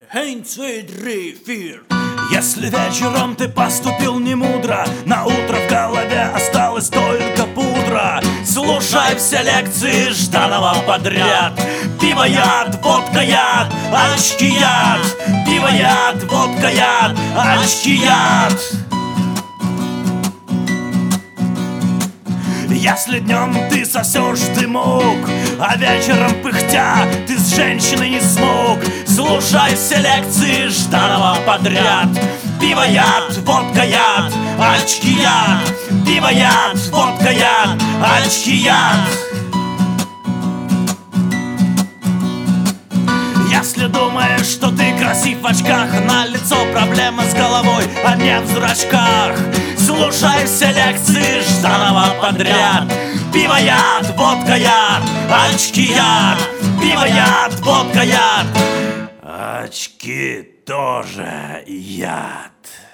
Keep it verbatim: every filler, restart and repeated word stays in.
Ein, zwei, drei, vier. Если вечером ты поступил не мудро, на утро в голове осталась только пудра. Слушай все лекции Жданова подряд. Пиво яд, водка яд, очки яд. Пиво яд, водка яд, очки яд. Если днем ты сосешь дымок, а вечером пыхтя ты с женщиной не смог, слушай все лекции Жданова подряд. Пиво яд, водка яд, очки яд. Пиво яд, водка яд, очки яд. Если думаешь, что ты красив в очках, на лицо проблема с головой, а не в зрачках, слушай все лекции Жданова подряд. Пиво яд, водка яд, очки яд. Пиво яд, водка яд, очки тоже яд.